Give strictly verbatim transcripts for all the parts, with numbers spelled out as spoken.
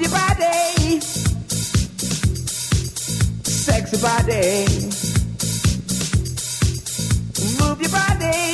your body, sexy body. Move your body,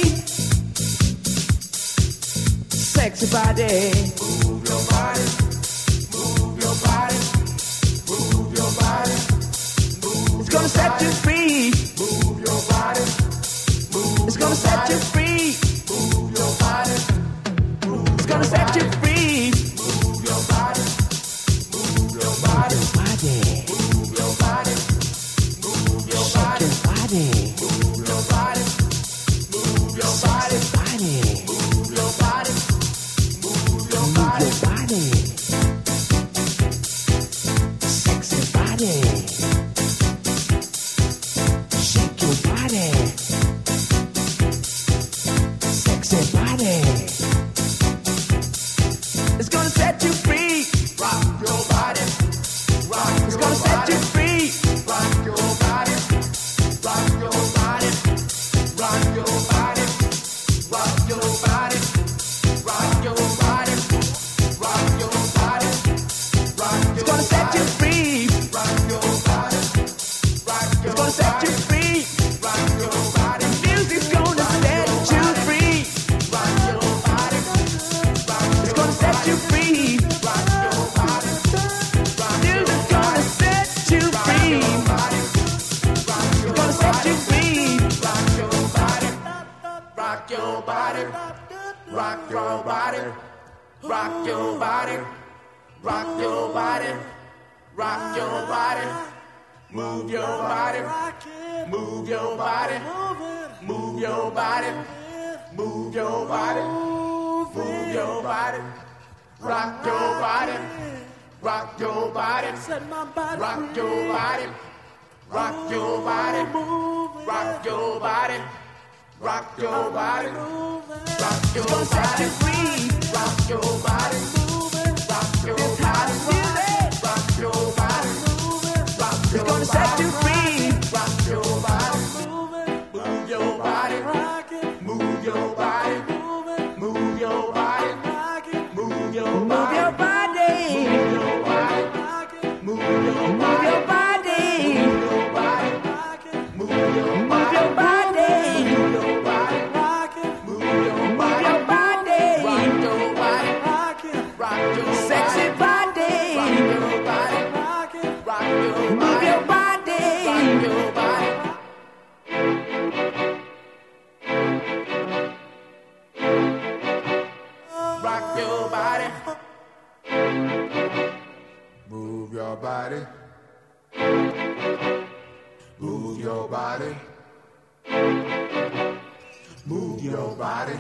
sexy body. Move your body, move your body, move your body. Move it's gonna set you free. Move your body, move it's gonna set you free. Move your body, move it's gonna set you free. Move your body, move your body, move your body, move your body, move your body, move your body, move your body, move your body, sexy body, shake your body, sexy body. It's gonna set you free. Rock your body. Rock your it's gonna set you free. Rock your body. Rock your body. Rock your body. Rock your body. Rock your body. Rock your body. Rock your it's gonna set you free. Rock your body. Rock your it's gonna set you free. Rock your body. Music's gonna set you free. Rock your body. It's gonna set you free. Rock your body. Music's gonna set you free. It's gonna set you free. Rock your body. Rock your body. Rock your body. Rock your body. Rock your body. Rock your body. Move your body. Move your body. Move your body. Move your body. Move your body. Rock your body. Rock your body. Rock your body. Rock your body. Rock your body. Rock your body. Rock your body. Rock your body. Rock your body. Rock your body. Rock your body. It's gonna set you free. Rock your body. Move your body. Move your body. Move your body. Move your body. Move your body. Move your body. Move your body. Move your body. Move your body. Move your body. Move your body. Rock your body. Rock your sexy body. Rock your body. Rock your move your body. Rock your body. Rock your body. Move your body. Move your body. Move your body.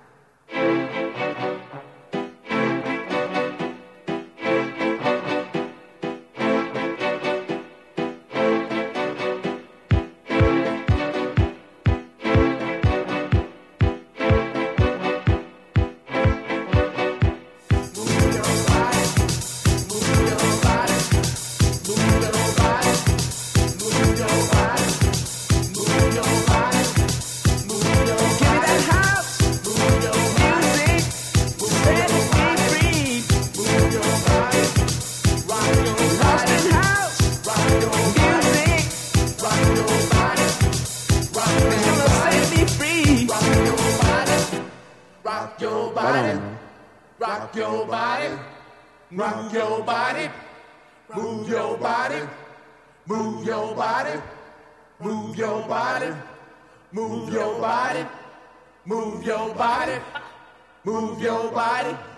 Rock your body, rock your body, rock your body, move your body, move your body, move your body, move your body, move your body, move your body.